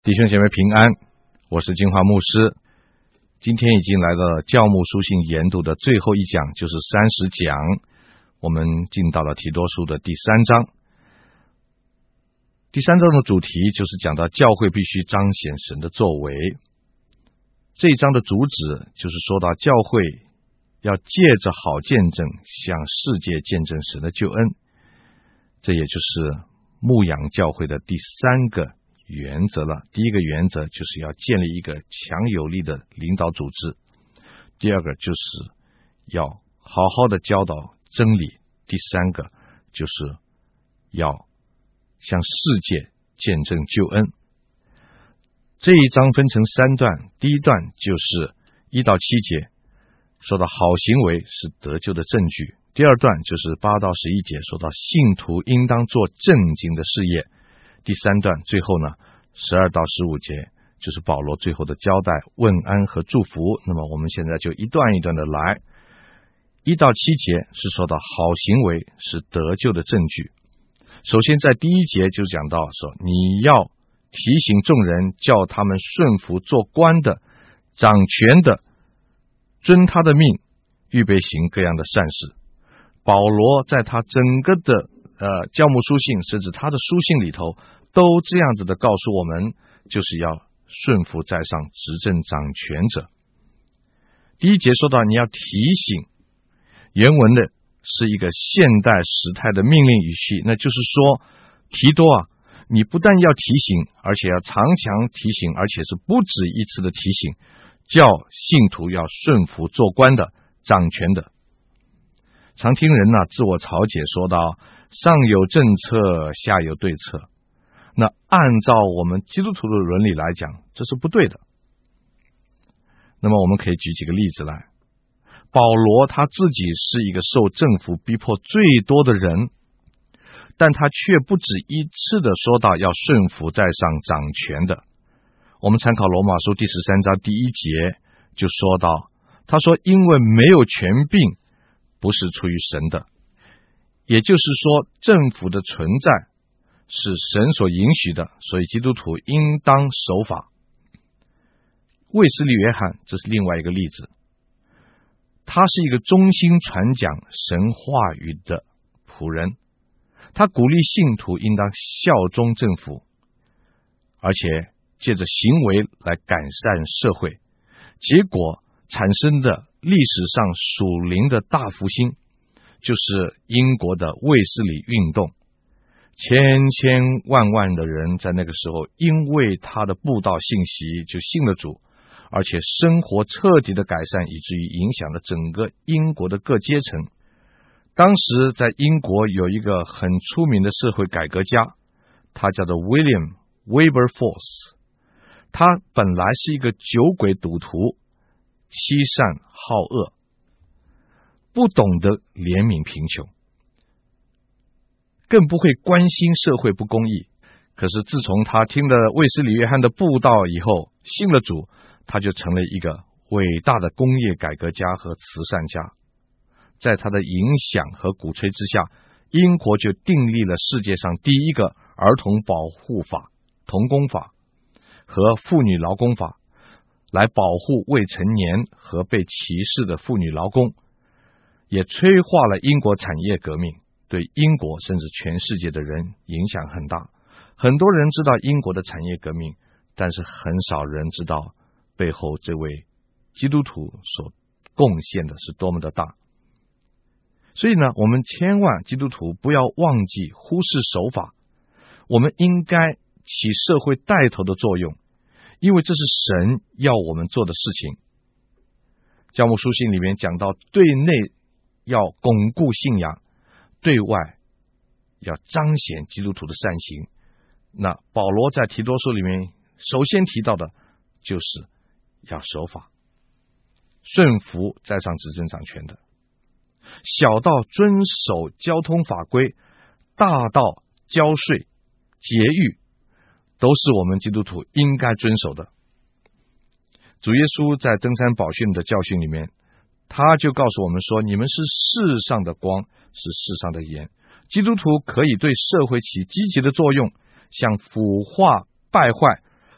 弟兄姐妹平安，我是金华牧师。今天已经来到了教牧书信研读的最后一讲，就是30讲。我们进到了提多书的第3章。第3章的主题就是讲到教会必须彰显神的作为。这一章的主旨就是说到教会要借着好见证向世界见证神的救恩，这也就是牧养教会的第3个原则了。第一个原则就是要建立一个强有力的领导组织，第二个就是要好好的教导真理，第3个就是要向世界见证救恩。这一章分成3段，第一段就是1到7节，说到好行为是得救的证据。第二段就是8到11节，说到信徒应当做正经的事业。第3段最后呢12到15节就是保罗最后的交代、问安和祝福。那么我们现在就一段一段的来。1到7节是说到好行为是得救的证据。首先在第1节就讲到说，你要提醒众人，叫他们顺服做官的、掌权的，遵他的命，预备行各样的善事。保罗在他整个的教牧书信，甚至他的书信里头，都这样子的告诉我们，就是要顺服在上执政掌权者。第1节说到你要提醒，原文的是一个现代时态的命令语气，那就是说，提多啊，你不但要提醒，而且要常常提醒，而且是不止一次的提醒，叫信徒要顺服做官的、掌权的。常听人自我嘲解说到，上有政策，下有对策。那按照我们基督徒的伦理来讲，这是不对的。那么我们可以举几个例子来。保罗他自己是一个受政府逼迫最多的人，但他却不止一次的说到要顺服在上掌权的。我们参考罗马书第13章第1节就说到，他说因为没有权柄不是出于神的，也就是说政府的存在是神所允许的，所以基督徒应当守法。卫斯理约翰这是另外一个例子，他是一个忠心传讲神话语的仆人，他鼓励信徒应当效忠政府，而且借着行为来改善社会，结果产生的历史上属灵的大复兴，就是英国的卫斯理运动。千千万万的人在那个时候因为他的布道信息就信了主，而且生活彻底的改善，以至于影响了整个英国的各阶层。当时在英国有一个很出名的社会改革家，他叫做 William Wilberforce。 他本来是一个酒鬼赌徒，欺善好恶，不懂得怜悯贫穷，更不会关心社会不公义。可是自从他听了卫斯理约翰的布道以后，信了主，他就成了一个伟大的工业改革家和慈善家。在他的影响和鼓吹之下，英国就订立了世界上第一个儿童保护法、童工法和妇女劳工法，来保护未成年和被歧视的妇女劳工，也催化了英国产业革命，对英国甚至全世界的人影响很大。很多人知道英国的产业革命，但是很少人知道背后这位基督徒所贡献的是多么的大。所以呢，我们千万基督徒不要忘记忽视守法，我们应该起社会带头的作用，因为这是神要我们做的事情。教牧书信里面讲到，对内要巩固信仰，对外要彰显基督徒的善行。那保罗在提多书里面首先提到的就是要守法，顺服在上执政掌权的，小到遵守交通法规，大到交税节欲，都是我们基督徒应该遵守的。主耶稣在登山宝训的教训里面，他就告诉我们说，你们是世上的光，是世上的盐。基督徒可以对社会起积极的作用，像腐化、败坏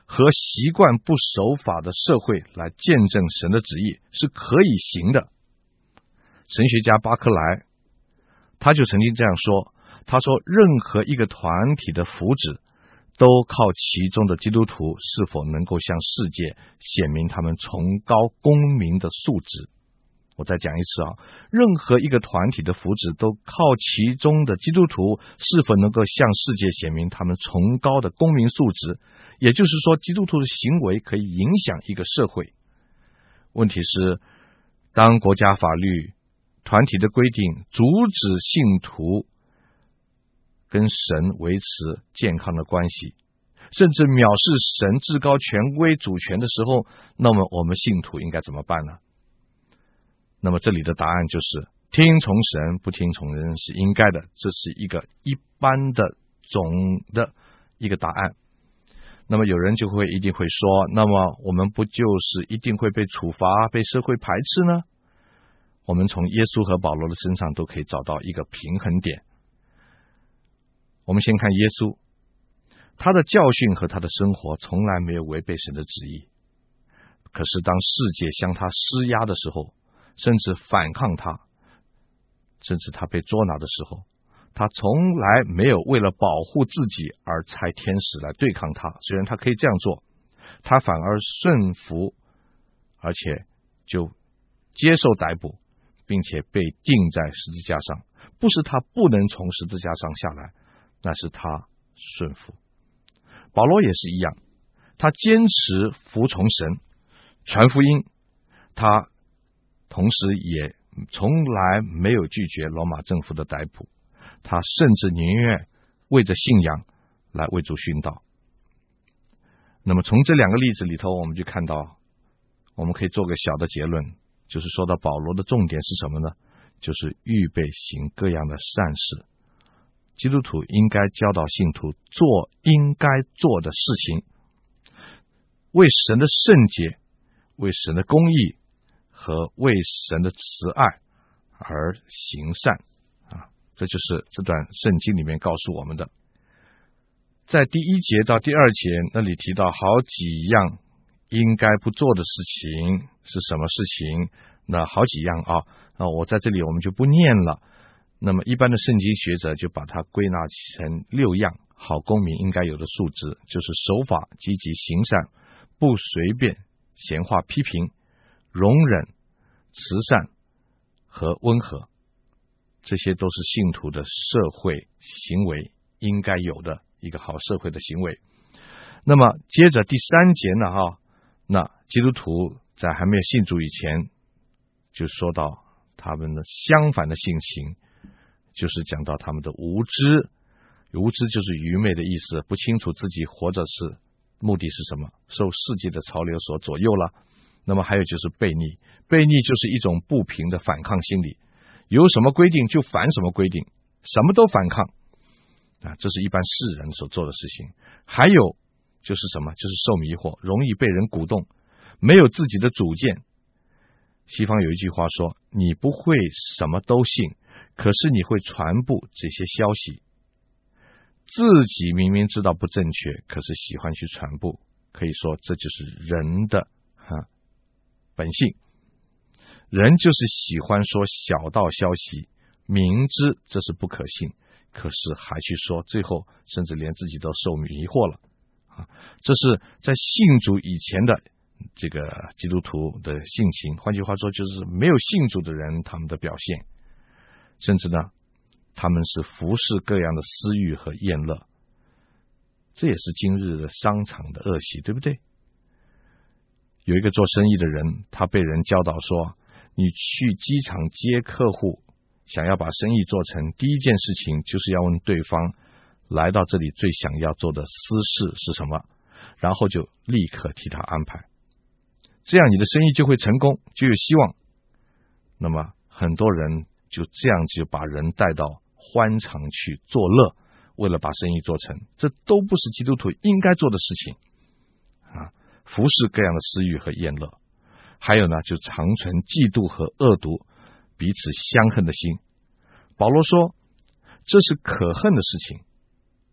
和习惯不守法的社会来见证神的旨意是可以行的。神学家巴克莱他就曾经这样说，他说任何一个团体的福祉都靠其中的基督徒是否能够向世界显明他们崇高公民的素质。我再讲一次任何一个团体的福祉都靠其中的基督徒是否能够向世界显明他们崇高的公民素质，也就是说基督徒的行为可以影响一个社会。问题是，当国家法律、团体的规定阻止信徒跟神维持健康的关系，甚至藐视神至高权威主权的时候，那么我们信徒应该怎么办呢？那么这里的答案就是听从神不听从人是应该的，这是一个一般的总的一个答案。那么有人就一定会说，那么我们不就是一定会被处罚、被社会排斥呢？我们从耶稣和保罗的身上都可以找到一个平衡点。我们先看耶稣，他的教训和他的生活从来没有违背神的旨意，可是当世界向他施压的时候，甚至反抗他，甚至他被捉拿的时候，他从来没有为了保护自己而差天使来对抗他。虽然他可以这样做，他反而顺服，而且就接受逮捕，并且被钉在十字架上。不是他不能从十字架上下来，那是他顺服。保罗也是一样，他坚持服从神，传福音，他同时也从来没有拒绝罗马政府的逮捕，他甚至宁愿为着信仰来为主殉道。那么从这两个例子里头，我们就看到，我们可以做个小的结论，就是说到保罗的重点是什么呢？就是预备行各样的善事。基督徒应该教导信徒做应该做的事情，为神的圣洁、为神的公义和为神的慈爱而行善这就是这段圣经里面告诉我们的。在第1节到第2节那里提到好几样应该不做的事情是什么事情，那好几样我在这里我们就不念了。那么一般的圣经学者就把它归纳成6样好公民应该有的素质，就是守法、积极行善、不随便闲话批评、容忍、慈善和温和。这些都是信徒的社会行为应该有的一个好社会的行为。那么接着第3节呢那基督徒在还没有信主以前，就说到他们的相反的性情，就是讲到他们的无知。无知就是愚昧的意思，不清楚自己活着是目的是什么，受世界的潮流所左右了。那么还有就是悖逆，悖逆就是一种不平的反抗心理，有什么规定就反什么规定，什么都反抗这是一般世人所做的事情。还有就是什么，就是受迷惑，容易被人鼓动，没有自己的主见。西方有一句话说，你不会什么都信，可是你会传播这些消息。自己明明知道不正确，可是喜欢去传播，可以说这就是人的本性。人就是喜欢说小道消息，明知这是不可信，可是还去说，最后甚至连自己都受迷惑了这是在信主以前的这个基督徒的性情，换句话说就是没有信主的人他们的表现。甚至呢，他们是服侍各样的私欲和厌乐，这也是今日的商场的恶习，对不对？有一个做生意的人，他被人教导说，你去机场接客户，想要把生意做成，第一件事情就是要问对方来到这里最想要做的私事是什么，然后就立刻替他安排，这样你的生意就会成功，就有希望。那么很多人就这样就把人带到欢场去作乐，为了把生意做成，这都不是基督徒应该做的事情服侍各样的私欲和厌乐。还有呢，就常存嫉妒和恶毒，彼此相恨的心。保罗说，这是可恨的事情。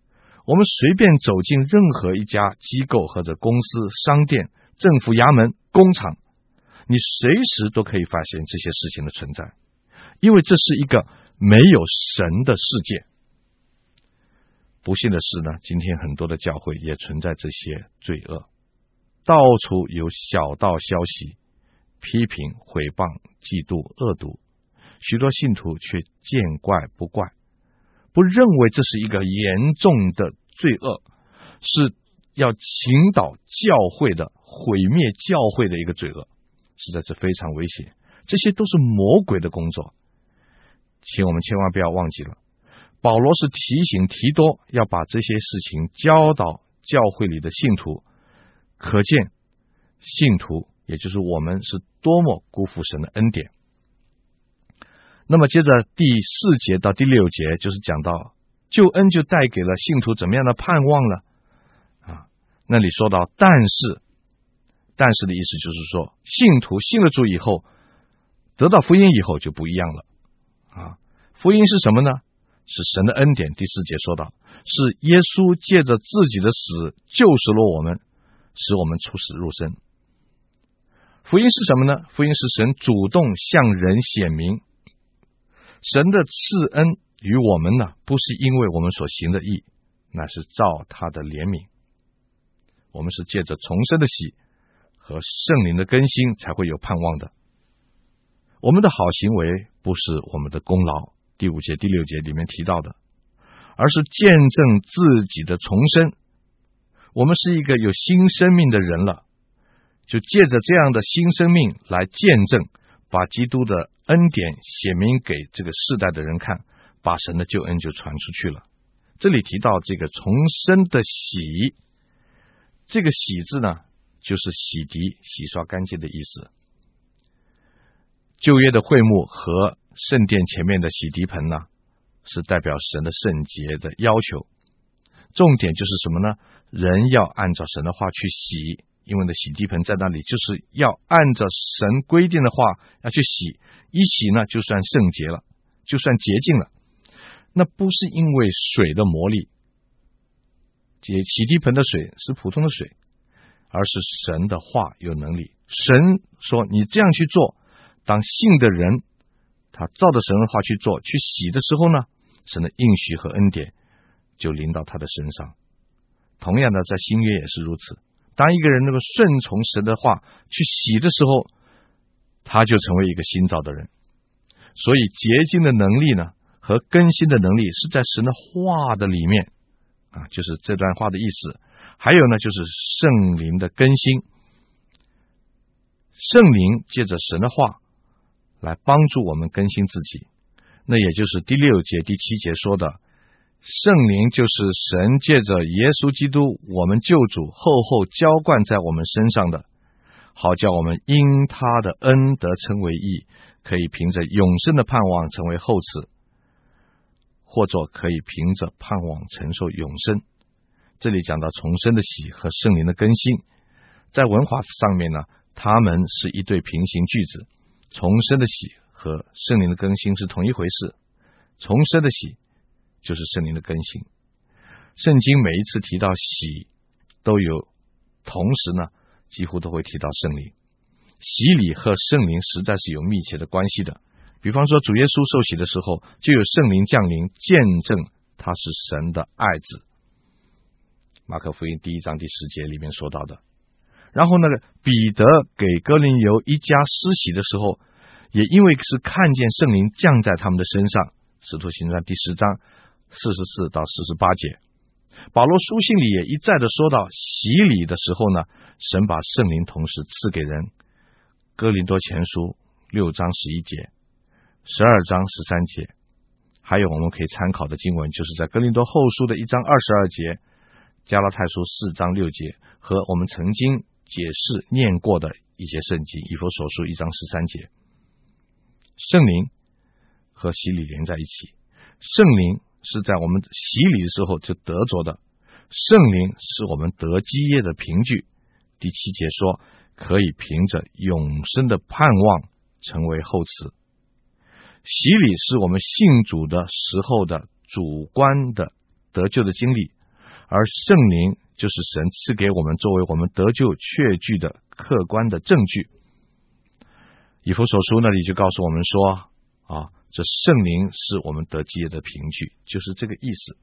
我们随便走进任何一家机构或者公司、商店、政府衙门、工厂，你随时都可以发现这些事情的存在，因为这是一个没有神的世界。不幸的是呢，今天很多的教会也存在这些罪恶，到处有小道消息，批评、毁谤、嫉妒、恶毒，许多信徒却见怪不怪，不认为这是一个严重的罪恶，是要倾倒教会的、毁灭教会的一个罪恶，实在是非常危险。这些都是魔鬼的工作，请我们千万不要忘记了，保罗是提醒提多要把这些事情教导教会里的信徒，可见信徒也就是我们是多么辜负神的恩典。那么接着第4节到第6节就是讲到救恩就带给了信徒怎么样的盼望了那里说到但是的意思就是说，信徒信了主以后，得到福音以后就不一样了福音是什么呢？是神的恩典。第4节说到，是耶稣借着自己的死救赎了我们，使我们出死入生。福音是什么呢？福音是神主动向人显明神的赐恩于我们呢，不是因为我们所行的义，乃是照他的怜悯。我们是借着重生的喜和圣灵的更新才会有盼望的。我们的好行为不是我们的功劳，第5节、第6节里面提到的，而是见证自己的重生。我们是一个有新生命的人了，就借着这样的新生命来见证，把基督的恩典显明给这个世代的人看，把神的救恩就传出去了。这里提到这个重生的洗，这个洗字呢，就是洗涤、洗刷干净的意思。旧约的会幕和圣殿前面的洗涤盆呢，是代表神的圣洁的要求。重点就是什么呢？人要按照神的话去洗，因为呢洗涤盆在那里，就是要按照神规定的话要去洗，一洗呢就算圣洁了，就算洁净了。那不是因为水的魔力，洗涤盆的水是普通的水，而是神的话有能力。神说你这样去做，当信的人他照着神的话去做，去洗的时候呢，神的应许和恩典就临到他的身上。同样的，在新约也是如此，当一个人能够顺从神的话去洗的时候，他就成为一个新造的人。所以洁净的能力呢和更新的能力是在神的话的里面就是这段话的意思。还有呢，就是圣灵的更新，圣灵借着神的话来帮助我们更新自己。那也就是第6节、第7节说的，圣灵就是神借着耶稣基督我们救主厚浇灌在我们身上的，好叫我们因他的恩得称为义，可以凭着永生的盼望成为后嗣，或者可以凭着盼望承受永生。这里讲到重生的喜和圣灵的更新，在文化上面呢，他们是一对平行句子。重生的喜和圣灵的更新是同一回事，重生的喜就是圣灵的更新。圣经每一次提到喜都有，同时呢几乎都会提到圣灵。洗礼和圣灵实在是有密切的关系的。比方说主耶稣受洗的时候，就有圣灵降临，见证他是神的爱子。马可福音第1章第10节里面说到的。然后呢，彼得给哥林流一家施洗的时候，也因为是看见圣灵降在他们的身上，使徒行传第10章44到48节。保罗书信里也一再的说到，洗礼的时候呢，神把圣灵同时赐给人。哥林多前书6章11节、12章13节，还有我们可以参考的经文，就是在哥林多后书的1章22节、加拉太书4章6节，和我们曾经解释念过的一些圣经，以弗所书1章13节。圣灵和洗礼连在一起，圣灵是在我们洗礼的时候就得着的，圣灵是我们得基业的凭据。第7节说，可以凭着永生的盼望成为后嗣。洗礼是我们信主的时候的主观的得救的经历， 而圣灵就是神赐给我们作为我们得救确据的客观的证据。以弗所书那里就告诉我们说这圣灵是我们得基业的凭据，就是这个意思。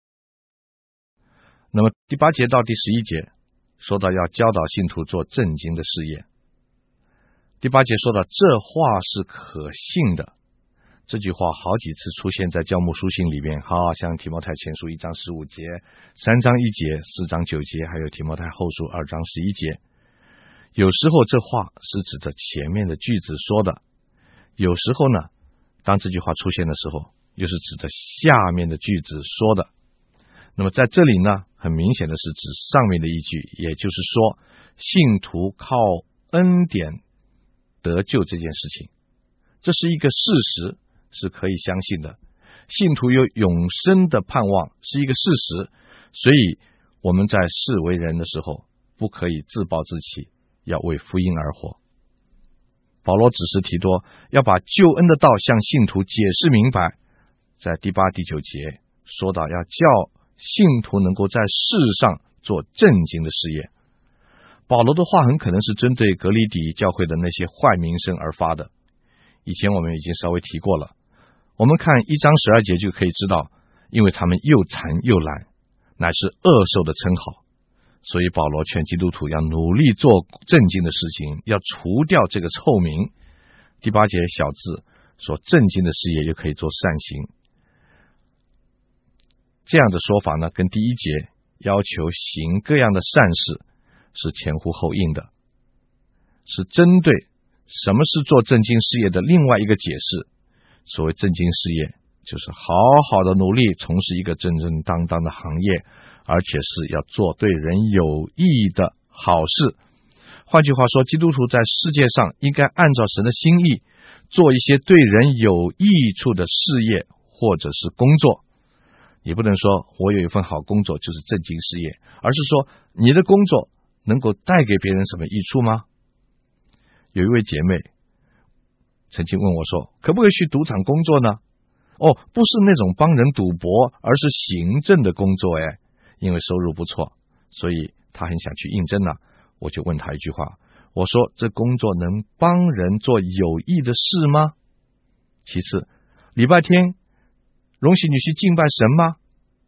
那么第8节到第11节说到要教导信徒做正经的事业。第8节说到这话是可信的，这句话好几次出现在教牧书信里面，像提摩太前书1章15节、3章1节、4章9节，还有提摩太后书2章11节。有时候这话是指着前面的句子说的，有时候呢，当这句话出现的时候，又是指着下面的句子说的。那么在这里呢，很明显的是指上面的一句，也就是说信徒靠恩典得救这件事情，这是一个事实，是可以相信的。信徒有永生的盼望是一个事实，所以我们在世为人的时候不可以自暴自弃，要为福音而活。保罗指示提多要把救恩的道向信徒解释明白，在第8、第9节说到要叫信徒能够在世上做正经的事业。保罗的话很可能是针对格里底教会的那些坏名声而发的，以前我们已经稍微提过了。我们看1章12节就可以知道，因为他们又馋又懒，乃是恶兽的称号，所以保罗劝基督徒要努力做正经的事情，要除掉这个臭名。第8节小字说正经的事业又可以做善行，这样的说法呢，跟第1节要求行各样的善事是前呼后应的，是针对什么是做正经事业的另外一个解释。所谓正经事业，就是好好的努力从事一个正正当当的行业，而且是要做对人有益的好事。换句话说，基督徒在世界上应该按照神的心意做一些对人有益处的事业或者是工作。你不能说我有一份好工作就是正经事业，而是说你的工作能够带给别人什么益处吗？有一位姐妹曾经问我说，可不可以去赌场工作呢？不是那种帮人赌博，而是行政的工作因为收入不错，所以她很想去应征我就问她一句话，我说这工作能帮人做有益的事吗？其次，礼拜天容许你去敬拜神吗？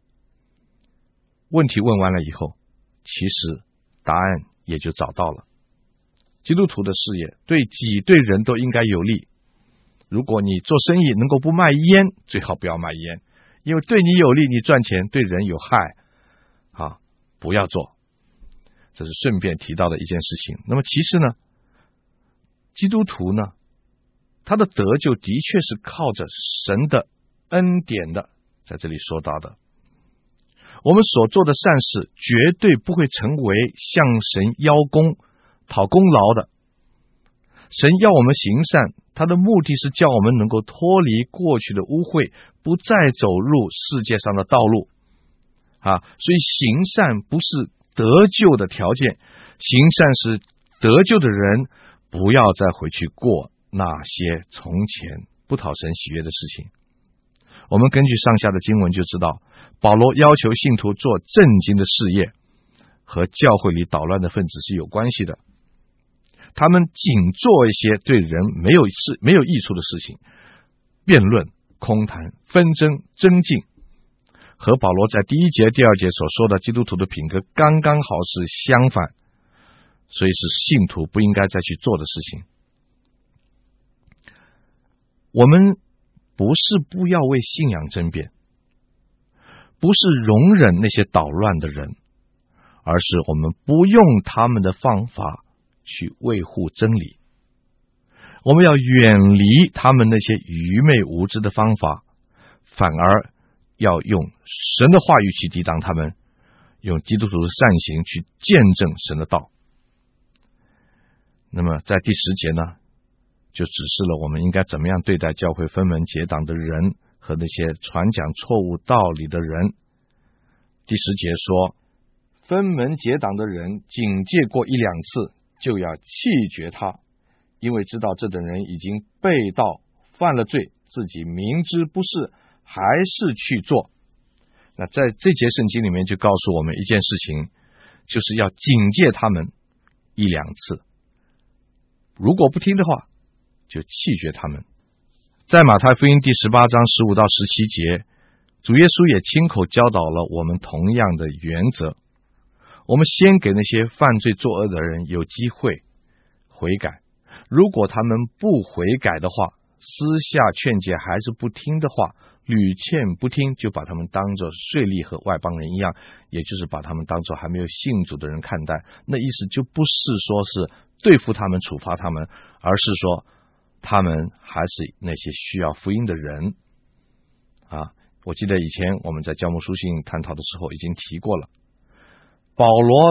问题问完了以后，其实答案也就找到了。基督徒的事业对己对人都应该有利。如果你做生意能够不卖烟，最好不要卖烟，因为对你有利，你赚钱，对人有害不要做。这是顺便提到的一件事情。那么其实呢，基督徒呢，他的得救的确是靠着神的恩典的，在这里说到的，我们所做的善事绝对不会成为向神邀功讨功劳的。神要我们行善，他的目的是叫我们能够脱离过去的污秽，不再走入世界上的道路所以行善不是得救的条件，行善是得救的人不要再回去过那些从前不讨神喜悦的事情。我们根据上下的经文就知道，保罗要求信徒做正经的事业，和教会里捣乱的分子是有关系的。他们仅做一些对人没有益处的事情，辩论、空谈、纷争、争竞，和保罗在第1节、第2节所说的基督徒的品格刚刚好是相反，所以是信徒不应该再去做的事情。我们不是不要为信仰争辩，不是容忍那些捣乱的人，而是我们不用他们的方法去维护真理。我们要远离他们那些愚昧无知的方法，反而要用神的话语去抵挡他们，用基督徒的善行去见证神的道。那么在第10节呢，就指示了我们应该怎么样对待教会分门结党的人和那些传讲错误道理的人。第10节说，分门结党的人警戒过1、2次，就要弃绝他，因为知道这等人已经背道犯了罪，自己明知不是，还是去做。 那在这节圣经里面就告诉我们一件事情，就是要警戒他们1-2次，如果不听的话，就弃绝他们。在马太福音第18章15到17节，主耶稣也亲口教导了我们同样的原则。我们先给那些犯罪作恶的人有机会悔改，如果他们不悔改的话，私下劝诫还是不听的话，屡劝不听，就把他们当作税吏和外邦人一样，也就是把他们当作还没有信主的人看待。那意思就不是说是对付他们处罚他们，而是说他们还是那些需要福音的人啊。我记得以前我们在教牧书信探讨的时候已经提过了，保罗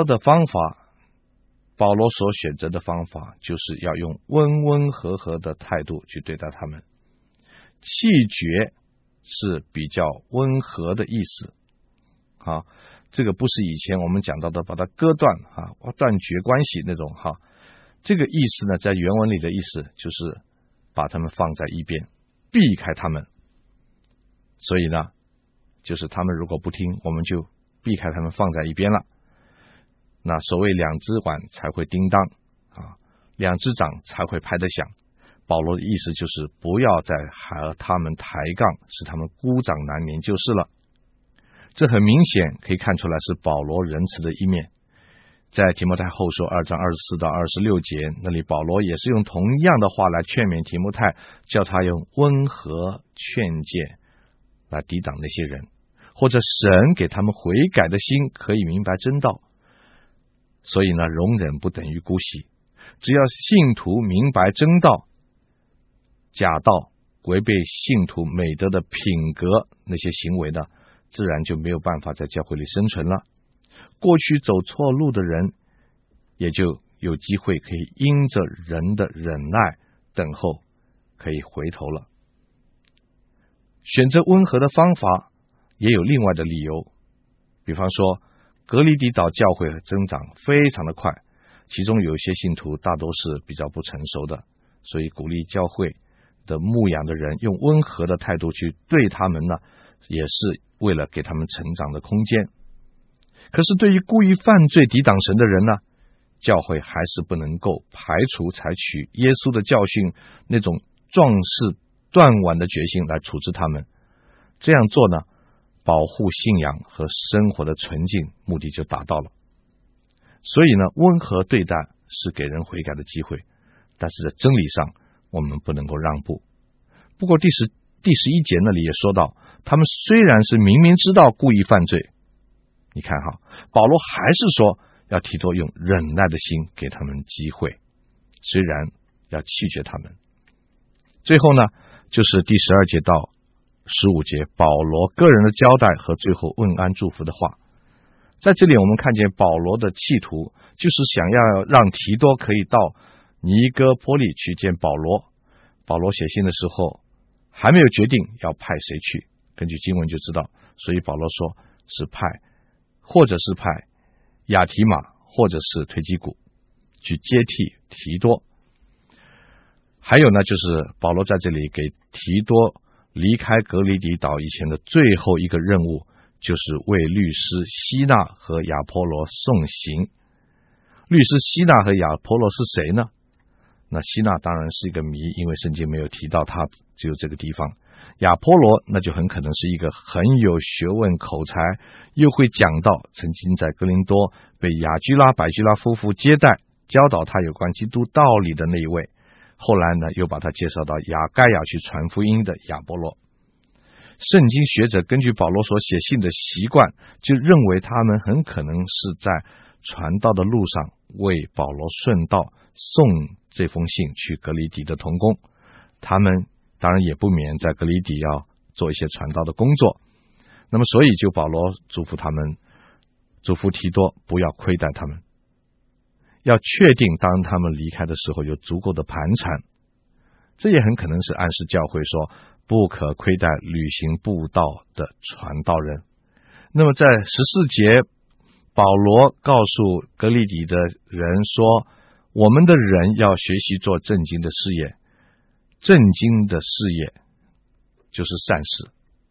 所选择的方法就是要用温温和和的态度去对待他们。弃绝是比较温和的意思啊，这个不是以前我们讲到的把它割断啊，断绝关系那种哈。这个意思呢，在原文里的意思就是把他们放在一边，避开他们。所以呢，就是他们如果不听，我们就避开他们，放在一边了。那所谓2只碗才会叮当啊，2只掌才会拍得响。保罗的意思就是不要再和他们抬杠，使他们孤掌难鸣就是了。这很明显可以看出来是保罗仁慈的一面。在提摩太后书2章24到26节，那里保罗也是用同样的话来劝勉提摩太，叫他用温和劝诫来抵挡那些人，或者神给他们悔改的心，可以明白真道。所以呢，容忍不等于姑息，只要信徒明白真道，假道违背信徒美德的品格，那些行为呢，自然就没有办法在教会里生存了。过去走错路的人，也就有机会可以因着人的忍耐等候，可以回头了。选择温和的方法也有另外的理由，比方说格里底岛教会增长非常的快，其中有一些信徒大都是比较不成熟的，所以鼓励教会的牧养的人用温和的态度去对他们呢，也是为了给他们成长的空间。可是对于故意犯罪抵挡神的人呢，教会还是不能够排除采取耶稣的教训那种壮士断腕的决心来处置他们。这样做呢，保护信仰和生活的纯净，目的就达到了。所以呢，温和对待是给人悔改的机会，但是在真理上我们不能够让步。不过第11节那里也说到，他们虽然是明明知道故意犯罪，你看哈，保罗还是说要提多用忍耐的心给他们机会，虽然要弃绝他们。最后呢，就是第12节到15节，保罗个人的交代和最后问安祝福的话。在这里我们看见保罗的企图，就是想要让提多可以到尼哥波利去见保罗。保罗写信的时候还没有决定要派谁去，根据经文就知道，所以保罗说是派，或者是派亚提马，或者是推基古去接替提多。还有呢，就是保罗在这里给提多离开格里底岛以前的最后一个任务，就是为律师希纳和亚波罗送行。律师希纳和亚波罗是谁呢？那希纳当然是一个谜，因为圣经没有提到他，只有这个地方。亚波罗那就很可能是一个很有学问口才，又会讲道，曾经在哥林多被雅居拉、百居拉夫妇接待，教导他有关基督道理的那一位。后来呢，又把他介绍到亚该亚去传福音的亚波罗。圣经学者根据保罗所写信的习惯，就认为他们很可能是在传道的路上为保罗顺道送这封信去格里底的同工。他们当然也不免在格里底要做一些传道的工作，那么所以就保罗嘱咐他们，嘱咐提多不要亏待他们，要确定当他们离开的时候有足够的盘缠。这也很可能是暗示教会说不可亏待旅行布道的传道人。那么在14节，保罗告诉格里底的人说，我们的人要学习做正经的事业，正经的事业就是善事。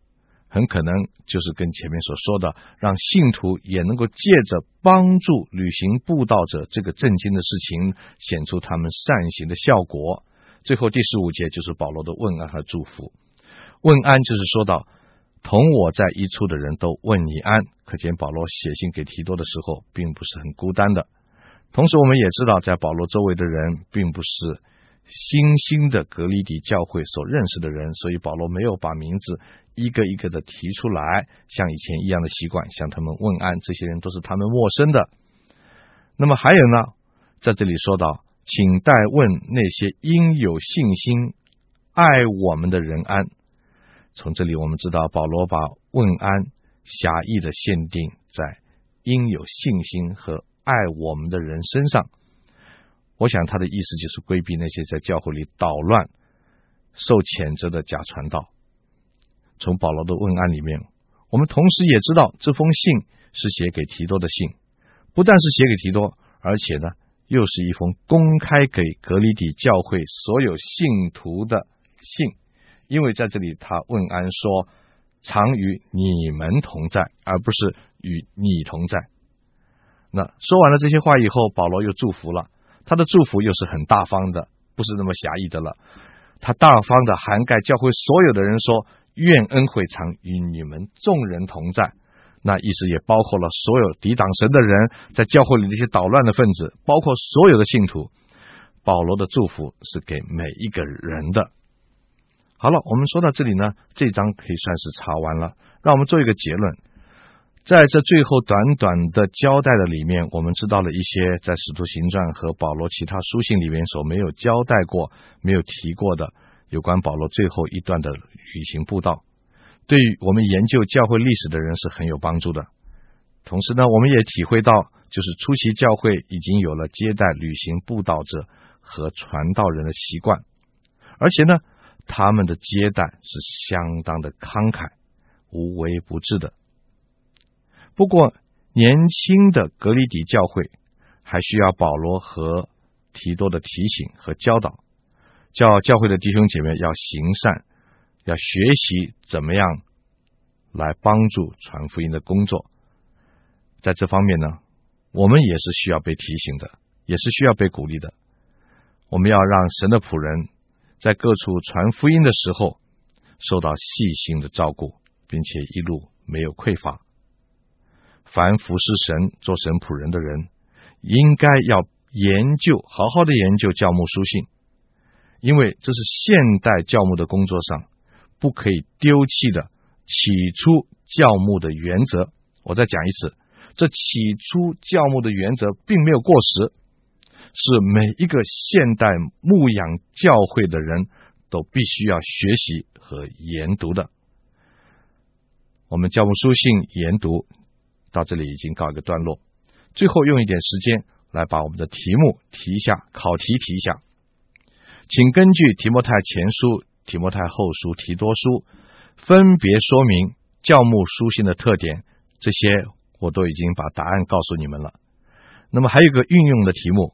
很可能就是跟前面所说的，让信徒也能够借着帮助旅行布道者这个震惊的事情，显出他们善行的效果。最后第15节就是保罗的问安和祝福。问安就是说到同我在一处的人都问你安，可见保罗写信给提多的时候并不是很孤单的。同时我们也知道，在保罗周围的人并不是新兴的格里底教会所认识的人，所以保罗没有把名字一个一个的提出来，像以前一样的习惯向他们问安，这些人都是他们陌生的。那么还有呢，在这里说到请代问那些因有信心爱我们的人安。从这里我们知道保罗把问安狭义的限定在因有信心和爱我们的人身上。我想他的意思就是规避那些在教会里捣乱受谴责的假传道。从保罗的问安里面，我们同时也知道这封信是写给提多的信，不但是写给提多，而且呢又是一封公开给格里底教会所有信徒的信。因为在这里他问安说常与你们同在，而不是与你同在。那说完了这些话以后，保罗又祝福了，他的祝福又是很大方的，不是那么狭义的了。他大方的涵盖教会所有的人，说愿恩惠常与你们众人同在。那意思也包括了所有抵挡神的人，在教会里那些捣乱的分子，包括所有的信徒。保罗的祝福是给每一个人的。好了，我们说到这里呢，这章可以算是查完了。让我们做一个结论。在这最后短短的交代的里面，我们知道了一些在使徒行传和保罗其他书信里面所没有交代过、没有提过的有关保罗最后一段的旅行布道，对于我们研究教会历史的人是很有帮助的。同时呢，我们也体会到就是初期教会已经有了接待旅行布道者和传道人的习惯，而且呢他们的接待是相当的慷慨无微不至的。不过年轻的格里底教会还需要保罗和提多的提醒和教导，叫教会的弟兄姐妹要行善，要学习怎么样来帮助传福音的工作。在这方面呢，我们也是需要被提醒的，也是需要被鼓励的。我们要让神的仆人在各处传福音的时候受到细心的照顾，并且一路没有匮乏。凡服侍神做神仆人的人，应该要研究，好好的研究教牧书信，因为这是现代教牧的工作上不可以丢弃的起初教牧的原则。我再讲一次，这起初教牧的原则并没有过时，是每一个现代牧养教会的人都必须要学习和研读的。我们教牧书信研读到这里已经告一个段落，最后用一点时间来把我们的题目提一下，考题提一下。请根据提摩太前书、提摩太后书、提多书分别说明教牧书信的特点，这些我都已经把答案告诉你们了。那么还有一个运用的题目，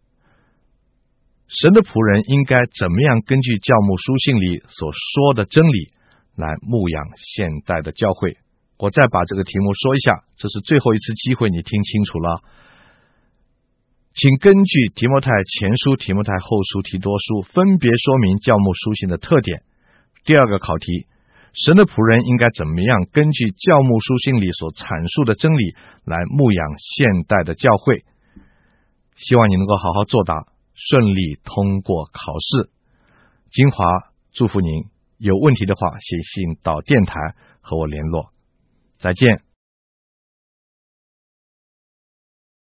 神的仆人应该怎么样根据教牧书信里所说的真理来牧养现代的教会。我再把这个题目说一下，这是最后一次机会，你听清楚了。请根据提摩太前书、提摩太后书、提多书分别说明教牧书信的特点。第二个考题，神的仆人应该怎么样根据教牧书信里所阐述的真理来牧养现代的教会。希望你能够好好作答，顺利通过考试。金华祝福您，有问题的话写信到电台和我联络。再见。